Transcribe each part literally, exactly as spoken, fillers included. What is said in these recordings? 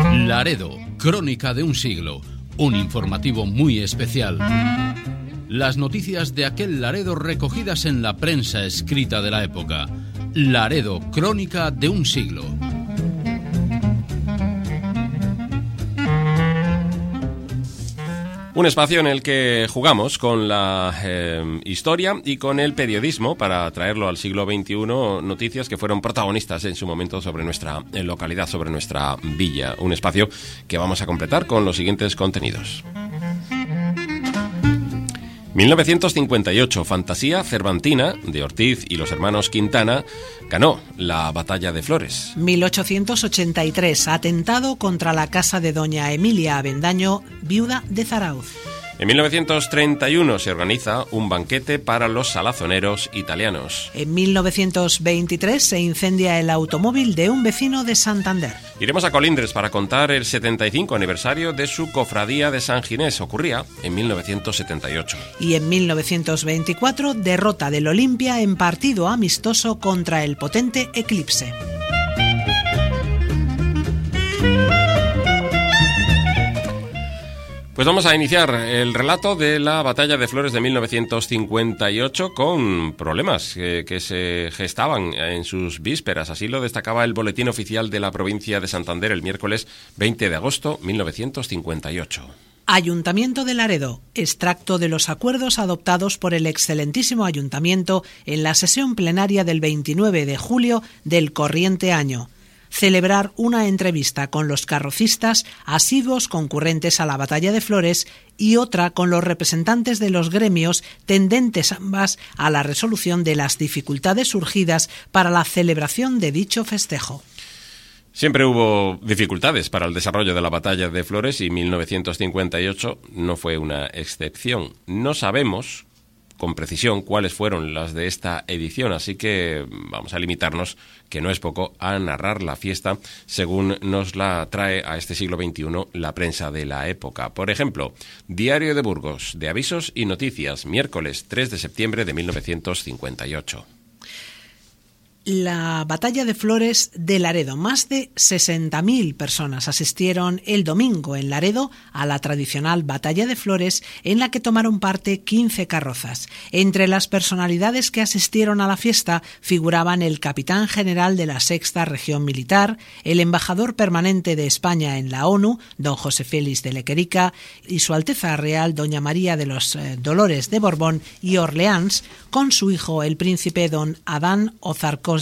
Laredo, crónica de un siglo, un informativo muy especial. Las noticias de aquel Laredo recogidas en la prensa escrita de la época. Laredo, crónica de un siglo. Un espacio en el que jugamos con la eh, historia y con el periodismo para traerlo al siglo veintiuno, noticias que fueron protagonistas en su momento sobre nuestra localidad, sobre nuestra villa. Un espacio que vamos a completar con los siguientes contenidos. mil novecientos cincuenta y ocho, Fantasía Cervantina, de Ortiz y los hermanos Quintana, ganó la Batalla de Flores. mil ochocientos ochenta y tres, atentado contra la casa de doña Emilia Avendaño, viuda de Zarauz. En mil novecientos treinta y uno se organiza un banquete para los salazoneros italianos. En mil novecientos veintitrés se incendia el automóvil de un vecino de Santander. Iremos a Colindres para contar el setenta y cinco aniversario de su cofradía de San Ginés. Ocurría en mil novecientos setenta y ocho. Y en mil novecientos veinticuatro, derrota del Olimpia en partido amistoso contra el potente Eclipse. Pues vamos a iniciar el relato de la Batalla de Flores de mil novecientos cincuenta y ocho con problemas que, que se gestaban en sus vísperas. Así lo destacaba el Boletín Oficial de la Provincia de Santander el miércoles veinte de agosto de mil novecientos cincuenta y ocho. Ayuntamiento de Laredo. Extracto de los acuerdos adoptados por el excelentísimo Ayuntamiento en la sesión plenaria del veintinueve de julio del corriente año. Celebrar una entrevista con los carrocistas asiduos concurrentes a la Batalla de Flores y otra con los representantes de los gremios tendentes ambas a la resolución de las dificultades surgidas para la celebración de dicho festejo. Siempre hubo dificultades para el desarrollo de la Batalla de Flores y mil novecientos cincuenta y ocho no fue una excepción. No sabemos con precisión cuáles fueron las de esta edición, así que vamos a limitarnos, que no es poco, a narrar la fiesta según nos la trae a este siglo veintiuno la prensa de la época. Por ejemplo, Diario de Burgos, de Avisos y Noticias, miércoles tres de septiembre de mil novecientos cincuenta y ocho. La Batalla de Flores de Laredo. Más de sesenta mil personas asistieron el domingo en Laredo a la tradicional Batalla de Flores, en la que tomaron parte quince carrozas. Entre las personalidades que asistieron a la fiesta figuraban el capitán general de la Sexta Región Militar, el embajador permanente de España en la ONU, don José Félix de Lequerica, y su Alteza Real, doña María de los eh, Dolores de Borbón y Orleans, con su hijo, el príncipe don Adán Ozarkowski,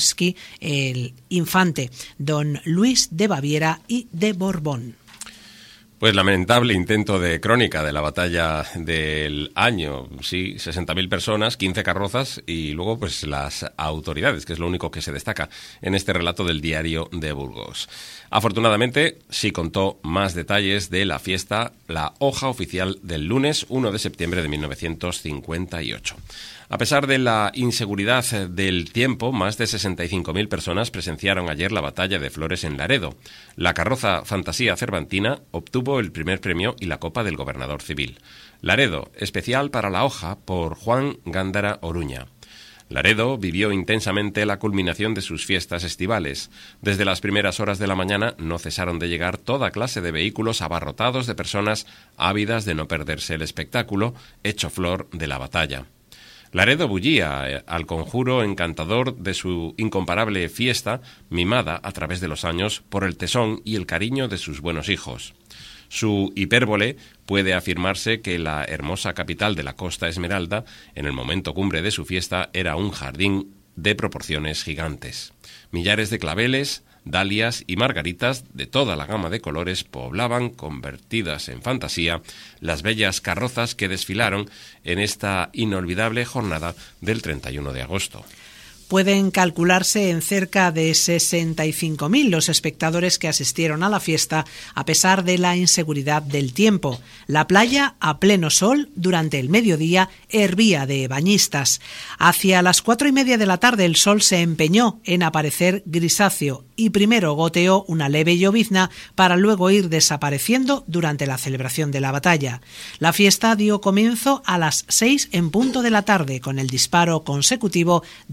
el infante don Luis de Baviera y de Borbón. Pues lamentable intento de crónica de la batalla del año. Sí, sesenta mil personas, quince carrozas y luego pues las autoridades, que es lo único que se destaca en este relato del Diario de Burgos. Afortunadamente sí contó más detalles de la fiesta, la hoja oficial del lunes uno de septiembre de mil novecientos cincuenta y ocho. A pesar de la inseguridad del tiempo, más de sesenta y cinco mil personas presenciaron ayer la Batalla de Flores en Laredo. La carroza Fantasía Cervantina obtuvo el primer premio y la copa del gobernador civil. Laredo, especial para la hoja, por Juan Gándara Oruña. Laredo vivió intensamente la culminación de sus fiestas estivales. Desde las primeras horas de la mañana no cesaron de llegar toda clase de vehículos abarrotados de personas ávidas de no perderse el espectáculo hecho flor de la batalla. Laredo bullía al conjuro encantador de su incomparable fiesta, mimada a través de los años por el tesón y el cariño de sus buenos hijos. Su hipérbole puede afirmarse que la hermosa capital de la Costa Esmeralda, en el momento cumbre de su fiesta, era un jardín de proporciones gigantes. Millares de claveles, dalias y margaritas de toda la gama de colores poblaban, convertidas en fantasía, las bellas carrozas que desfilaron en esta inolvidable jornada del treinta y uno de agosto. Pueden calcularse en cerca de sesenta y cinco mil los espectadores que asistieron a la fiesta a pesar de la inseguridad del tiempo. La playa, a pleno sol, durante el mediodía, hervía de bañistas. Hacia las cuatro y media de la tarde el sol se empeñó en aparecer grisáceo y primero goteó una leve llovizna para luego ir desapareciendo durante la celebración de la batalla. La fiesta dio comienzo a las seis en punto de la tarde con el disparo consecutivo de tres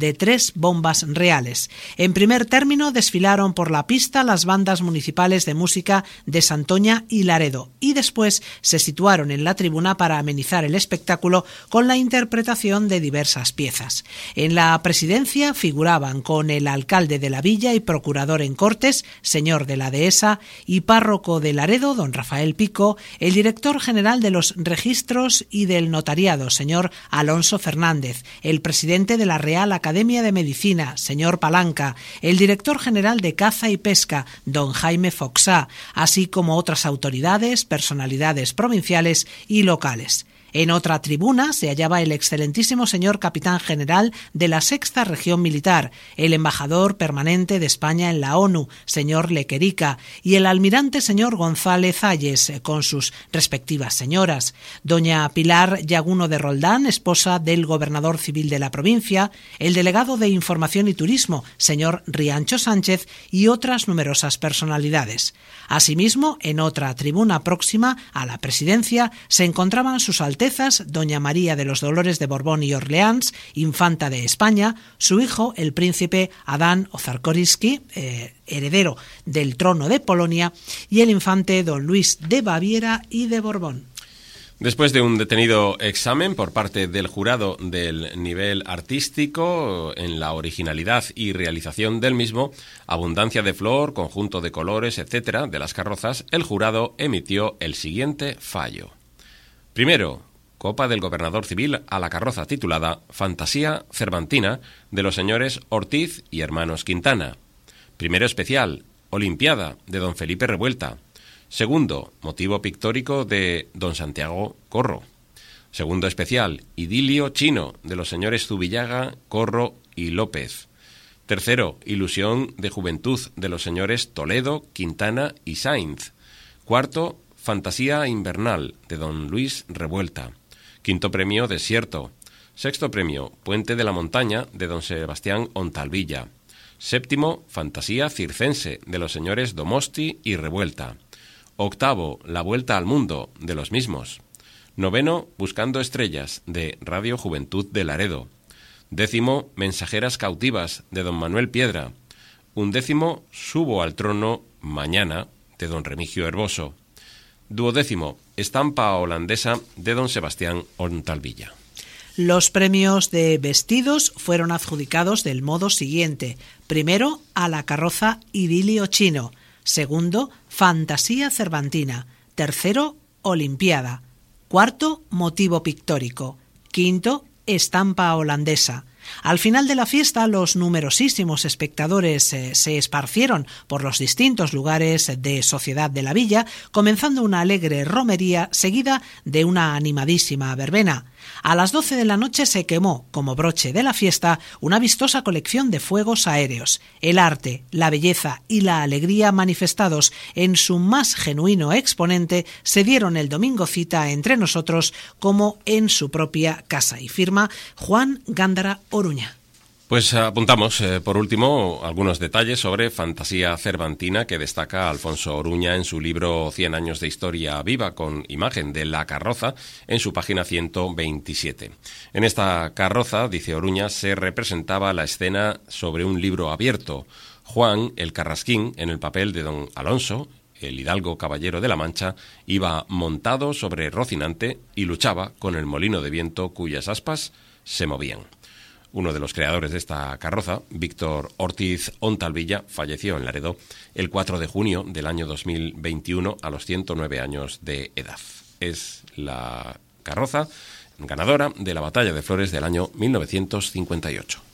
tres bombas reales. En primer término desfilaron por la pista las bandas municipales de música de Santoña y Laredo y después se situaron en la tribuna para amenizar el espectáculo con la interpretación de diversas piezas. En la presidencia figuraban con el alcalde de la villa y procurador en Cortes, señor de la Dehesa, y párroco de Laredo, don Rafael Pico, el director general de los registros y del notariado, señor Alonso Fernández, el presidente de la Real Academia de Medicina, señor Palanca, el director general de Caza y Pesca, don Jaime Foxá, así como otras autoridades, personalidades provinciales y locales. En otra tribuna se hallaba el excelentísimo señor capitán general de la Sexta Región Militar, el embajador permanente de España en la ONU, señor Lequerica, y el almirante señor González Ayes, con sus respectivas señoras, doña Pilar Llaguno de Roldán, esposa del gobernador civil de la provincia, el delegado de Información y Turismo, señor Riancho Sánchez, y otras numerosas personalidades. Asimismo, en otra tribuna próxima a la presidencia se encontraban sus altezas doña María de los Dolores de Borbón y Orleans, infanta de España, su hijo, el príncipe Adán Ozarkorisky, eh, heredero del trono de Polonia, y el infante don Luis de Baviera y de Borbón. Después de un detenido examen por parte del jurado del nivel artístico en la originalidad y realización del mismo, abundancia de flor, conjunto de colores, etcétera, de las carrozas, el jurado emitió el siguiente fallo. Primero, copa del gobernador civil a la carroza titulada Fantasía Cervantina de los señores Ortiz y hermanos Quintana. Primero especial, Olimpiada de don Felipe Revuelta. Segundo, motivo pictórico de don Santiago Corro. Segundo especial, Idilio Chino de los señores Zubillaga, Corro y López. Tercero, Ilusión de Juventud de los señores Toledo, Quintana y Sainz. Cuarto, Fantasía Invernal de don Luis Revuelta. Quinto premio, Desierto. Sexto premio, Puente de la Montaña de don Sebastián Ontalvilla. Séptimo, Fantasía Circense de los señores Domosti y Revuelta. Octavo, La Vuelta al Mundo de los mismos. Noveno, Buscando Estrellas de Radio Juventud de Laredo. Décimo, Mensajeras Cautivas de don Manuel Piedra. Undécimo, Subo al Trono Mañana de don Remigio Herboso. Duodécimo, Estampa Holandesa de don Sebastián Ontalvilla. Los premios de vestidos fueron adjudicados del modo siguiente. Primero, a la carroza Idilio Chino. Segundo, Fantasía Cervantina. Tercero, Olimpiada. Cuarto, motivo pictórico. Quinto, Estampa Holandesa. Al final de la fiesta, los numerosísimos espectadores eh, se esparcieron por los distintos lugares de sociedad de la villa, comenzando una alegre romería seguida de una animadísima verbena. A las doce de la noche se quemó, como broche de la fiesta, una vistosa colección de fuegos aéreos. El arte, la belleza y la alegría manifestados en su más genuino exponente se dieron el domingo cita entre nosotros como en su propia casa, y firma Juan Gándara Oruña. Pues apuntamos, eh, por último, algunos detalles sobre Fantasía Cervantina que destaca Alfonso Oruña en su libro Cien años de historia viva, con imagen de la carroza, en su página ciento veintisiete. En esta carroza, dice Oruña, se representaba la escena sobre un libro abierto. Juan, el Carrasquín, en el papel de don Alonso, el hidalgo caballero de la Mancha, iba montado sobre Rocinante y luchaba con el molino de viento cuyas aspas se movían. Uno de los creadores de esta carroza, Víctor Ortiz Ontalvilla, falleció en Laredo el cuatro de junio del año dos mil veintiuno a los ciento nueve años de edad. Es la carroza ganadora de la Batalla de Flores del año mil novecientos cincuenta y ocho.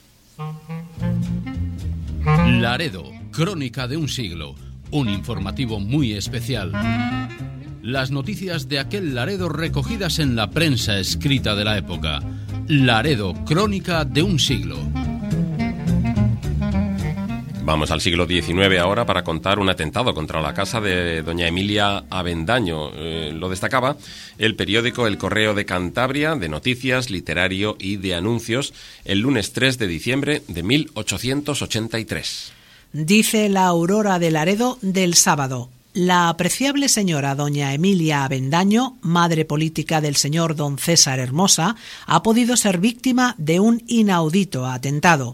Laredo, crónica de un siglo, un informativo muy especial. Las noticias de aquel Laredo recogidas en la prensa escrita de la época. Laredo, crónica de un siglo. Vamos al siglo diecinueve ahora para contar un atentado contra la casa de doña Emilia Avendaño. Eh, lo destacaba el periódico El Correo de Cantabria, de noticias, literario y de anuncios, el lunes tres de diciembre de mil ochocientos ochenta y tres. Dice la Aurora de Laredo del sábado: la apreciable señora doña Emilia Avendaño, madre política del señor don César Hermosa, ha podido ser víctima de un inaudito atentado.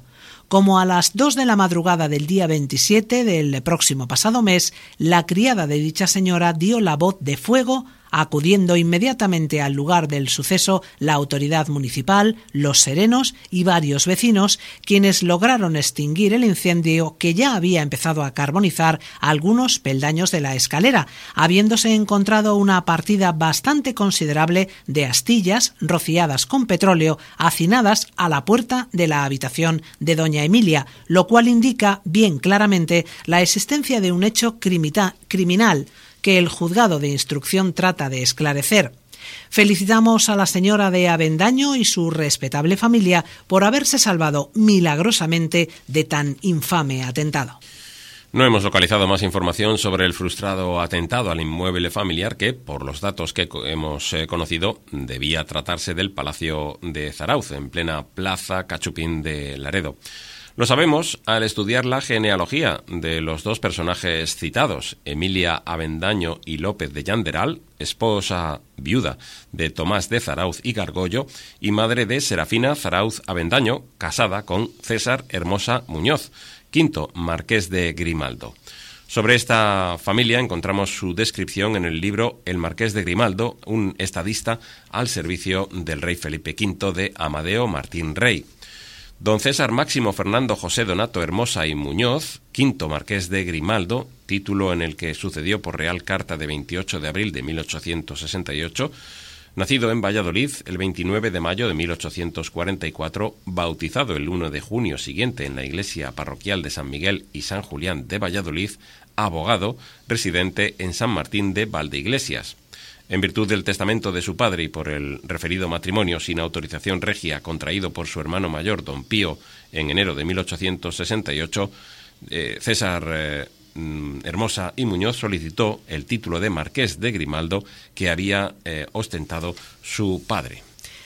como a las dos de la madrugada del día veintisiete del próximo pasado mes, la criada de dicha señora dio la voz de fuego, acudiendo inmediatamente al lugar del suceso la autoridad municipal, los serenos y varios vecinos, quienes lograron extinguir el incendio que ya había empezado a carbonizar algunos peldaños de la escalera, habiéndose encontrado una partida bastante considerable de astillas rociadas con petróleo hacinadas a la puerta de la habitación de doña Emilia, lo cual indica bien claramente la existencia de un hecho crimita- criminal que el juzgado de instrucción trata de esclarecer. Felicitamos a la señora de Avendaño y su respetable familia por haberse salvado milagrosamente de tan infame atentado. No hemos localizado más información sobre el frustrado atentado al inmueble familiar que, por los datos que hemos eh, conocido, debía tratarse del Palacio de Zarauz, en plena plaza Cachupín de Laredo. Lo sabemos al estudiar la genealogía de los dos personajes citados, Emilia Avendaño y López de Yanderal, esposa viuda de Tomás de Zarauz y Gargollo y madre de Serafina Zarauz Avendaño, casada con César Hermosa Muñoz, quinto marqués de Grimaldo. Sobre esta familia encontramos su descripción en el libro El Marqués de Grimaldo, un estadista al servicio del rey Felipe quinto de Amadeo Martín Rey. Don César Máximo Fernando José Donato Hermosa y Muñoz, quinto marqués de Grimaldo, título en el que sucedió por Real Carta de veintiocho de abril de mil ochocientos sesenta y ocho, nacido en Valladolid el veintinueve de mayo de mil ochocientos cuarenta y cuatro, bautizado el uno de junio siguiente en la iglesia parroquial de San Miguel y San Julián de Valladolid, abogado, residente en San Martín de Valdeiglesias. En virtud del testamento de su padre y por el referido matrimonio sin autorización regia contraído por su hermano mayor, don Pío, en enero de mil ochocientos sesenta y ocho, eh, César eh, Hermosa y Muñoz solicitó el título de marqués de Grimaldo que había eh, ostentado su padre.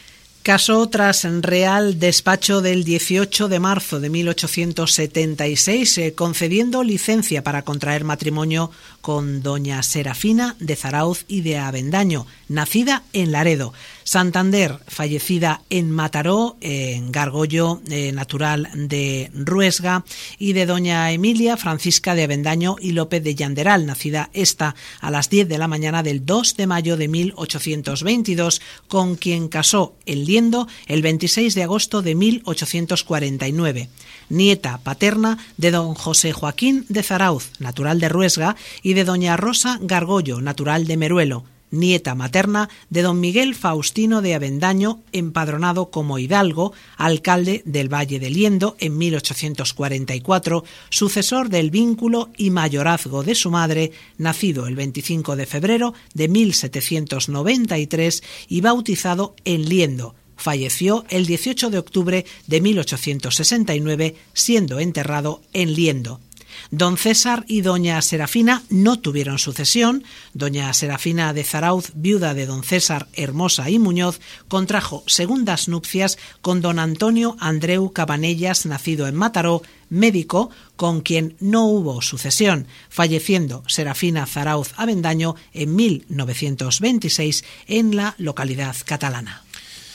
Caso tras Real Despacho del dieciocho de marzo de mil ochocientos setenta y seis, eh, concediendo licencia para contraer matrimonio con doña Serafina de Zarauz y de Avendaño, nacida en Laredo, Santander, fallecida en Mataró, en Gargollo, eh, natural de Ruesga, y de doña Emilia Francisca de Avendaño y López de Yanderal, nacida esta a las diez de la mañana del dos de mayo de mil ochocientos veintidós, con quien casó el Liendo el veintiséis de agosto de mil ochocientos cuarenta y nueve. Nieta paterna de don José Joaquín de Zarauz, natural de Ruesga, y de doña Rosa Gargollo, natural de Meruelo. Nieta materna de don Miguel Faustino de Avendaño, empadronado como hidalgo, alcalde del Valle de Liendo en mil ochocientos cuarenta y cuatro, sucesor del vínculo y mayorazgo de su madre, nacido el veinticinco de febrero de mil setecientos noventa y tres y bautizado en Liendo. Falleció el dieciocho de octubre de mil ochocientos sesenta y nueve, siendo enterrado en Liendo. Don César y doña Serafina no tuvieron sucesión. Doña Serafina de Zarauz, viuda de don César Hermosa y Muñoz, contrajo segundas nupcias con don Antonio Andreu Cabanellas, nacido en Mataró, médico, con quien no hubo sucesión, falleciendo Serafina Zarauz Avendaño en mil novecientos veintiséis en la localidad catalana.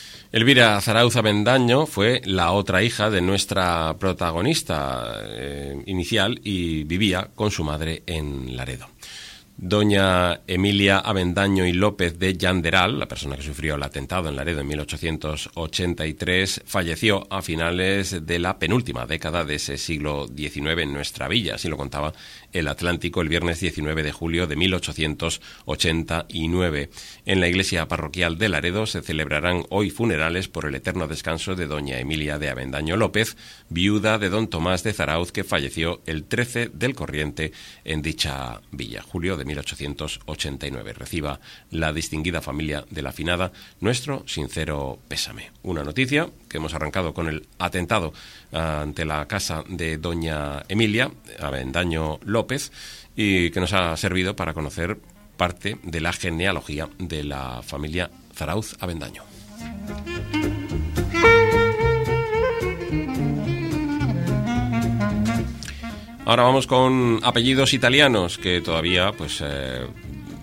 Elvira Zarauz Avendaño fue la otra hija de nuestra protagonista eh, inicial y vivía con su madre en Laredo. Doña Emilia Avendaño y López de Yanderal, la persona que sufrió el atentado en Laredo en mil ochocientos ochenta y tres, falleció a finales de la penúltima década de ese siglo diecinueve en nuestra villa, así lo contaba El Atlántico el viernes diecinueve de julio de mil ochocientos ochenta y nueve. En la iglesia parroquial de Laredo se celebrarán hoy funerales por el eterno descanso de doña Emilia de Avendaño López, viuda de don Tomás de Zarauz, que falleció el trece del corriente en dicha villa, julio de mil ochocientos ochenta y nueve. Reciba la distinguida familia de la finada nuestro sincero pésame. Una noticia que hemos arrancado con el atentado ante la casa de doña Emilia Avendaño López y que nos ha servido para conocer parte de la genealogía de la familia Zarauz Avendaño. Ahora vamos con apellidos italianos que todavía, pues, eh,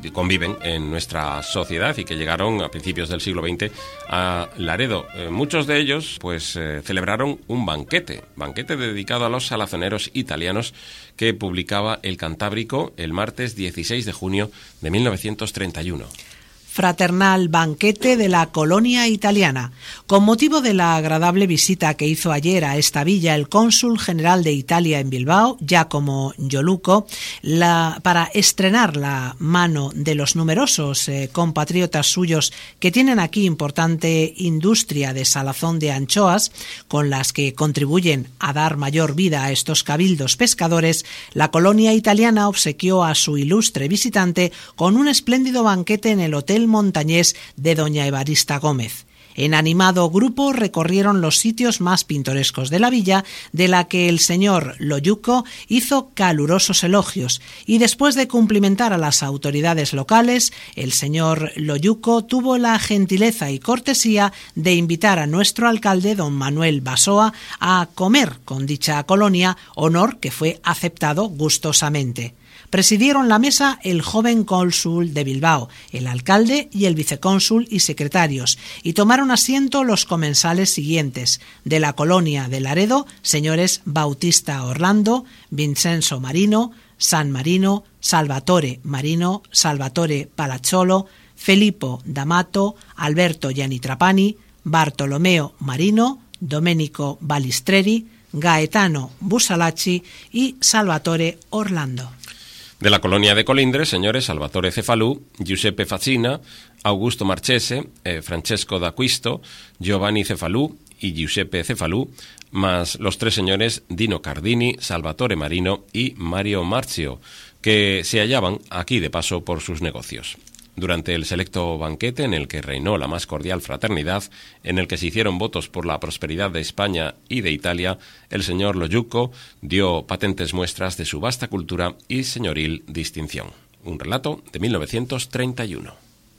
conviven en nuestra sociedad y que llegaron a principios del siglo veinte a Laredo. Eh, muchos de ellos pues eh, celebraron un banquete, banquete dedicado a los salazoneros italianos que publicaba El Cantábrico el martes dieciséis de junio de mil novecientos treinta y uno. Fraternal banquete de la colonia italiana. Con motivo de la agradable visita que hizo ayer a esta villa el cónsul general de Italia en Bilbao, Giacomo Gioluco, la, para estrenar la mano de los numerosos eh, compatriotas suyos que tienen aquí importante industria de salazón de anchoas, con las que contribuyen a dar mayor vida a estos cabildos pescadores, la colonia italiana obsequió a su ilustre visitante con un espléndido banquete en el Hotel Montañés de doña Evarista Gómez. En animado grupo recorrieron los sitios más pintorescos de la villa, de la que el señor Lojuco hizo calurosos elogios, y después de cumplimentar a las autoridades locales, el señor Lojuco tuvo la gentileza y cortesía de invitar a nuestro alcalde, don Manuel Basoa, a comer con dicha colonia, honor que fue aceptado gustosamente. Presidieron la mesa el joven cónsul de Bilbao, el alcalde y el vicecónsul y secretarios, y tomaron asiento los comensales siguientes: de la colonia de Laredo, señores Bautista Orlando, Vincenzo Marino, San Marino, Salvatore Marino, Salvatore Palazzolo, Filippo D'Amato, Alberto Giannitrapani, Bartolomeo Marino, Domenico Balistreri, Gaetano Busalacci y Salvatore Orlando. De la colonia de Colindres, señores Salvatore Cefalù, Giuseppe Facina, Augusto Marchese, eh, Francesco d'Acquisto, Giovanni Cefalù y Giuseppe Cefalù, más los tres señores Dino Cardini, Salvatore Marino y Mario Marzio, que se hallaban aquí de paso por sus negocios. Durante el selecto banquete, en el que reinó la más cordial fraternidad, en el que se hicieron votos por la prosperidad de España y de Italia, el señor Lojuco dio patentes muestras de su vasta cultura y señoril distinción. Un relato de mil novecientos treinta y uno.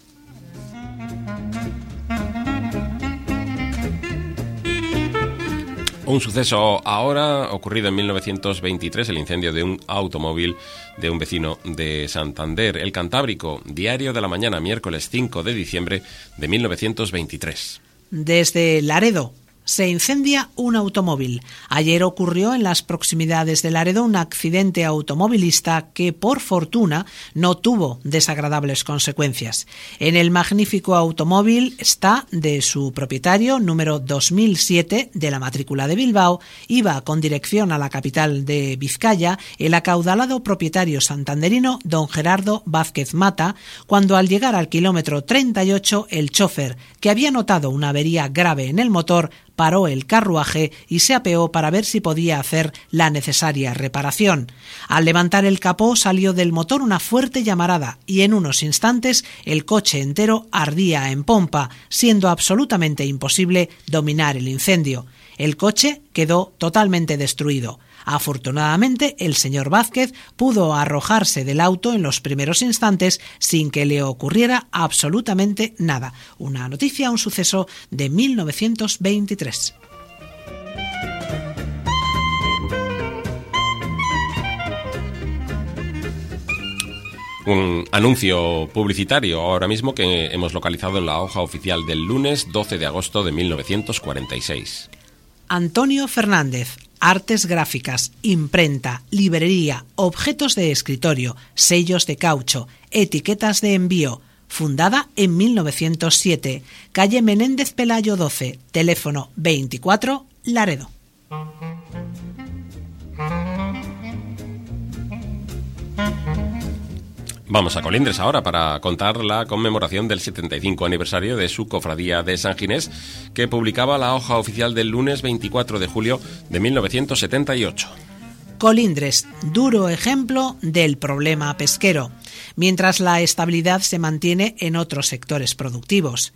Un suceso ahora ocurrido en mil novecientos veintitrés, el incendio de un automóvil de un vecino de Santander. El Cantábrico, Diario de la Mañana, miércoles cinco de diciembre de mil novecientos veintitrés. Desde Laredo se incendia un automóvil. Ayer ocurrió en las proximidades de Laredo un accidente automovilista que, por fortuna, no tuvo desagradables consecuencias. En el magnífico automóvil está de su propietario, número dos mil siete de la matrícula de Bilbao, iba con dirección a la capital de Vizcaya el acaudalado propietario santanderino don Gerardo Vázquez Mata, cuando al llegar al kilómetro treinta y ocho el chofer, que había notado una avería grave en el motor, paró el carruaje y se apeó para ver si podía hacer la necesaria reparación. Al levantar el capó salió del motor una fuerte llamarada y en unos instantes el coche entero ardía en pompa, siendo absolutamente imposible dominar el incendio. El coche quedó totalmente destruido. Afortunadamente, el señor Vázquez pudo arrojarse del auto en los primeros instantes sin que le ocurriera absolutamente nada. Una noticia, un suceso de mil novecientos veintitrés. Un anuncio publicitario ahora mismo que hemos localizado en la hoja oficial del lunes doce de agosto de mil novecientos cuarenta y seis. Antonio Fernández, artes gráficas, imprenta, librería, objetos de escritorio, sellos de caucho, etiquetas de envío. Fundada en mil novecientos siete, calle Menéndez Pelayo doce, teléfono veinticuatro, Laredo. Vamos a Colindres ahora para contar la conmemoración del setenta y cinco aniversario de su cofradía de San Ginés, que publicaba la hoja oficial del lunes veinticuatro de julio de mil novecientos setenta y ocho. Colindres, duro ejemplo del problema pesquero, mientras la estabilidad se mantiene en otros sectores productivos.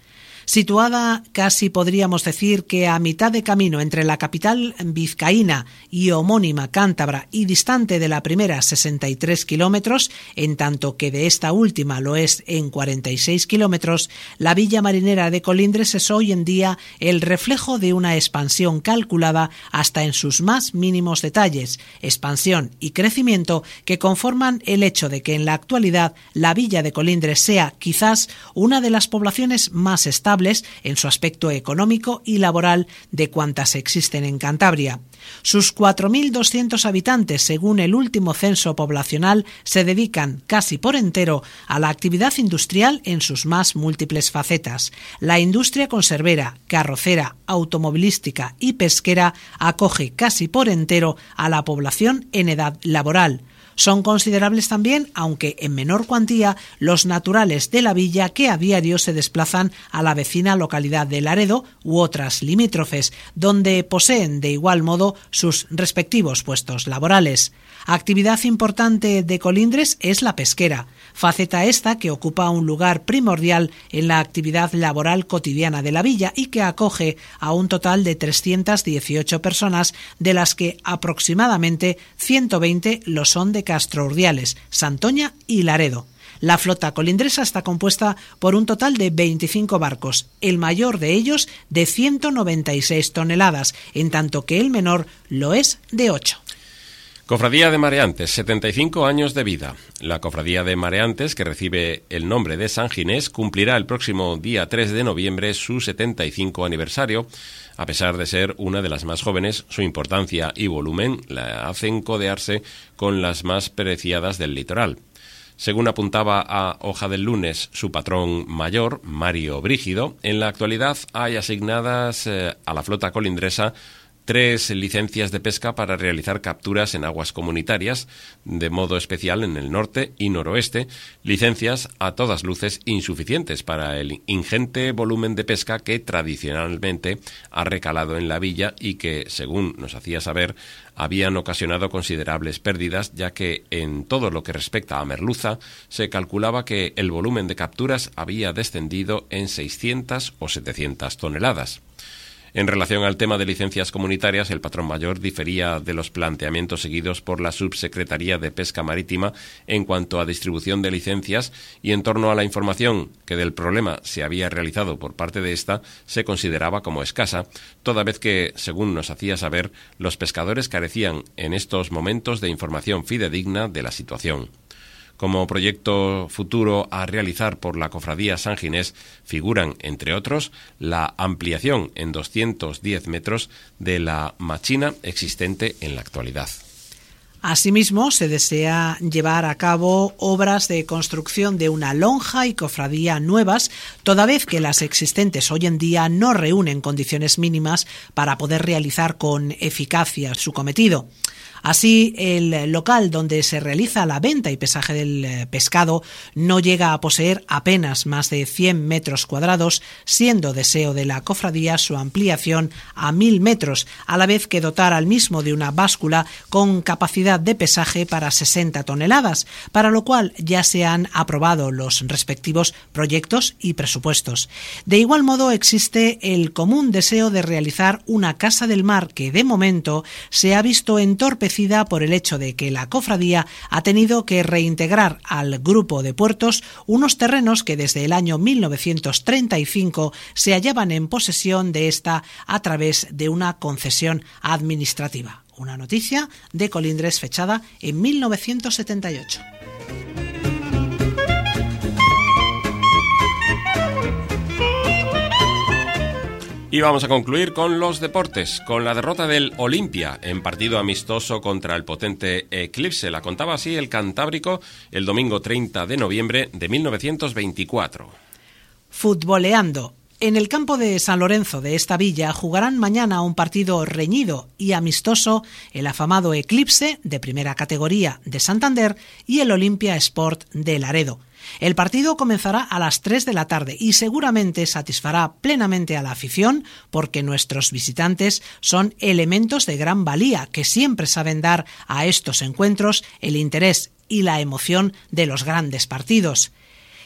Situada casi podríamos decir que a mitad de camino entre la capital vizcaína y homónima cántabra y distante de la primera sesenta y tres kilómetros, en tanto que de esta última lo es en cuarenta y seis kilómetros, la villa marinera de Colindres es hoy en día el reflejo de una expansión calculada hasta en sus más mínimos detalles, expansión y crecimiento que conforman el hecho de que en la actualidad la villa de Colindres sea quizás una de las poblaciones más estables en su aspecto económico y laboral de cuantas existen en Cantabria. Sus cuatro mil doscientos habitantes, según el último censo poblacional, se dedican casi por entero a la actividad industrial en sus más múltiples facetas. La industria conservera, carrocera, automovilística y pesquera acoge casi por entero a la población en edad laboral. Son considerables también, aunque en menor cuantía, los naturales de la villa que a diario se desplazan a la vecina localidad de Laredo u otras limítrofes, donde poseen de igual modo sus respectivos puestos laborales. Actividad importante de Colindres es la pesquera, faceta esta que ocupa un lugar primordial en la actividad laboral cotidiana de la villa y que acoge a un total de trescientas dieciocho personas, de las que aproximadamente ciento veinte lo son de Castro Urdiales, Santoña y Laredo. La flota colindresa está compuesta por un total de veinticinco barcos, el mayor de ellos de ciento noventa y seis toneladas, en tanto que el menor lo es de ocho. Cofradía de Mareantes, setenta y cinco años de vida. La Cofradía de Mareantes, que recibe el nombre de San Ginés, cumplirá el próximo día tres de noviembre su setenta y cinco aniversario. A pesar de ser una de las más jóvenes, su importancia y volumen la hacen codearse con las más preciadas del litoral. Según apuntaba a Hoja del Lunes su patrón mayor, Mario Brígido, en la actualidad hay asignadas eh, a la flota colindresa tres licencias de pesca para realizar capturas en aguas comunitarias, de modo especial en el norte y noroeste, licencias a todas luces insuficientes para el ingente volumen de pesca que tradicionalmente ha recalado en la villa y que, según nos hacía saber, habían ocasionado considerables pérdidas, ya que en todo lo que respecta a merluza se calculaba que el volumen de capturas había descendido en seiscientas o setecientas toneladas. En relación al tema de licencias comunitarias, el patrón mayor difería de los planteamientos seguidos por la Subsecretaría de Pesca Marítima en cuanto a distribución de licencias y en torno a la información que del problema se había realizado por parte de esta se consideraba como escasa, toda vez que, según nos hacía saber, los pescadores carecían en estos momentos de información fidedigna de la situación. Como proyecto futuro a realizar por la Cofradía San Ginés figuran, entre otros, la ampliación en doscientos diez metros de la machina existente en la actualidad. Asimismo, se desea llevar a cabo obras de construcción de una lonja y cofradía nuevas, toda vez que las existentes hoy en día no reúnen condiciones mínimas para poder realizar con eficacia su cometido. Así, el local donde se realiza la venta y pesaje del pescado no llega a poseer apenas más de cien metros cuadrados, siendo deseo de la cofradía su ampliación a mil metros, a la vez que dotar al mismo de una báscula con capacidad de pesaje para sesenta toneladas, para lo cual ya se han aprobado los respectivos proyectos y presupuestos. De igual modo, existe el común deseo de realizar una casa del mar que, de momento, se ha visto entorpecida por el hecho de que la cofradía ha tenido que reintegrar al grupo de puertos unos terrenos que desde el año mil novecientos treinta y cinco se hallaban en posesión de esta a través de una concesión administrativa. Una noticia de Colindres fechada en mil novecientos setenta y ocho. Y vamos a concluir con los deportes, con la derrota del Olimpia en partido amistoso contra el potente Eclipse. La contaba así el Cantábrico el domingo treinta de noviembre de mil novecientos veinticuatro. Futboleando. En el campo de San Lorenzo de esta villa jugarán mañana un partido reñido y amistoso el afamado Eclipse de primera categoría de Santander y el Olimpia Sport de Laredo. El partido comenzará a las tres de la tarde y seguramente satisfará plenamente a la afición porque nuestros visitantes son elementos de gran valía que siempre saben dar a estos encuentros el interés y la emoción de los grandes partidos.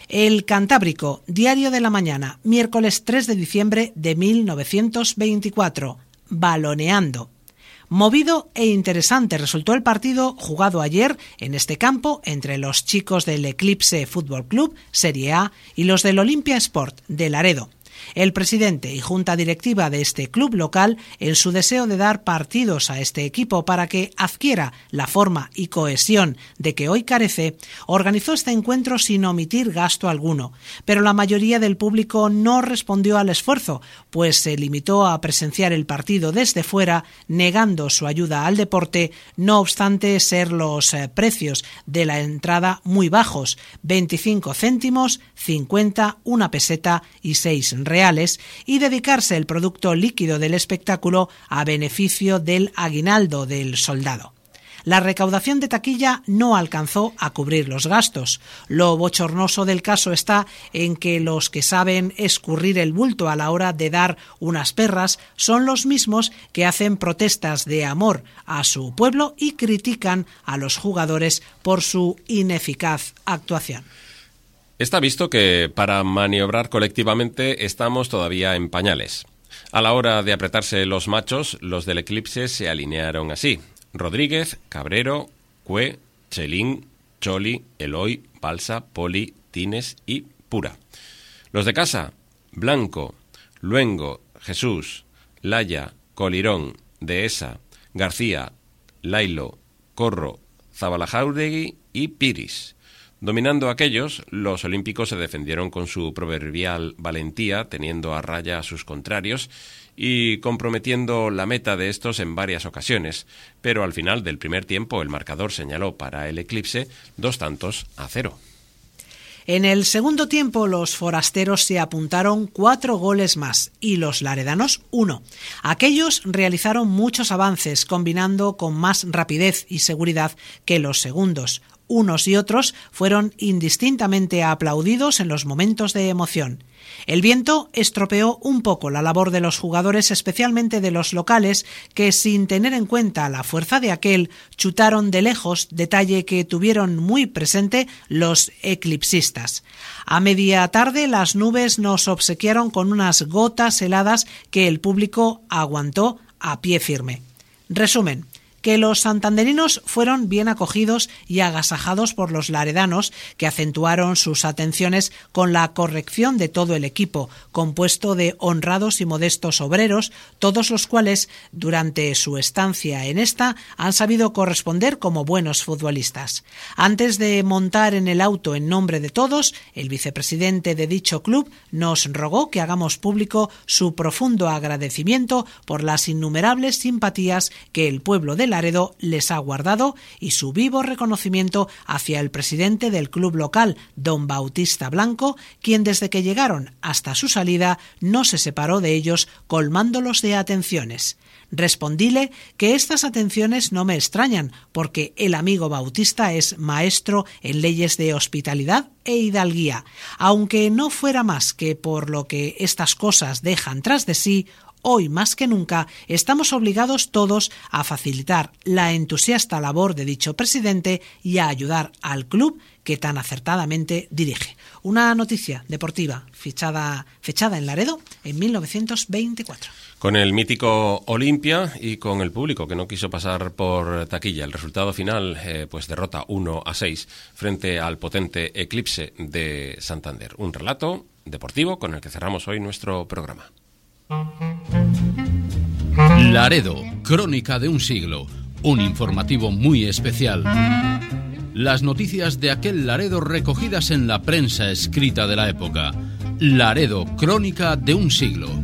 El Cantábrico, Diario de la Mañana, miércoles tres de diciembre de mil novecientos veinticuatro. Baloneando. Movido e interesante resultó el partido jugado ayer en este campo entre los chicos del Eclipse Fútbol Club, Serie A, y los del Olimpia Sport, de Laredo. El presidente y junta directiva de este club local, en su deseo de dar partidos a este equipo para que adquiera la forma y cohesión de que hoy carece, organizó este encuentro sin omitir gasto alguno. Pero la mayoría del público no respondió al esfuerzo, pues se limitó a presenciar el partido desde fuera, negando su ayuda al deporte, no obstante ser los eh, precios de la entrada muy bajos, veinticinco céntimos, cincuenta, una peseta y seis reales. reales y dedicarse el producto líquido del espectáculo a beneficio del aguinaldo del soldado. La recaudación de taquilla no alcanzó a cubrir los gastos. Lo bochornoso del caso está en que los que saben escurrir el bulto a la hora de dar unas perras son los mismos que hacen protestas de amor a su pueblo y critican a los jugadores por su ineficaz actuación. Está visto que para maniobrar colectivamente estamos todavía en pañales. A la hora de apretarse los machos, los del Eclipse se alinearon así: Rodríguez, Cabrero, Cue, Chelín, Choli, Eloy, Balsa, Poli, Tines y Pura. Los de casa: Blanco, Luengo, Jesús, Laya, Colirón, Dehesa, García, Lailo, Corro, Zabalajauregui y Piris. Dominando a aquellos, los olímpicos se defendieron con su proverbial valentía, teniendo a raya a sus contrarios y comprometiendo la meta de estos en varias ocasiones, pero al final del primer tiempo el marcador señaló para el Eclipse dos tantos a cero. En el segundo tiempo los forasteros se apuntaron cuatro goles más y los laredanos uno. Aquellos realizaron muchos avances, combinando con más rapidez y seguridad que los segundos. Unos y otros fueron indistintamente aplaudidos en los momentos de emoción. El viento estropeó un poco la labor de los jugadores, especialmente de los locales, que sin tener en cuenta la fuerza de aquel, chutaron de lejos, detalle que tuvieron muy presente los eclipsistas. A media tarde las nubes nos obsequiaron con unas gotas heladas que el público aguantó a pie firme. Resumen: que los santanderinos fueron bien acogidos y agasajados por los laredanos, que acentuaron sus atenciones con la corrección de todo el equipo, compuesto de honrados y modestos obreros, todos los cuales, durante su estancia en esta, han sabido corresponder como buenos futbolistas. Antes de montar en el auto en nombre de todos, el vicepresidente de dicho club nos rogó que hagamos público su profundo agradecimiento por las innumerables simpatías que el pueblo de Laredo les ha guardado y su vivo reconocimiento hacia el presidente del club local, don Bautista Blanco, quien desde que llegaron hasta su salida no se separó de ellos, colmándolos de atenciones. Respondíle que estas atenciones no me extrañan, porque el amigo Bautista es maestro en leyes de hospitalidad e hidalguía, aunque no fuera más que por lo que estas cosas dejan tras de sí. Hoy más que nunca estamos obligados todos a facilitar la entusiasta labor de dicho presidente y a ayudar al club que tan acertadamente dirige. Una noticia deportiva fechada, fechada en Laredo en mil novecientos veinticuatro. Con el mítico Olimpia y con el público que no quiso pasar por taquilla. El resultado final, eh, pues derrota uno a seis frente al potente Eclipse de Santander. Un relato deportivo con el que cerramos hoy nuestro programa. Laredo, crónica de un siglo, un informativo muy especial. Las noticias de aquel Laredo recogidas en la prensa escrita de la época. Laredo, crónica de un siglo.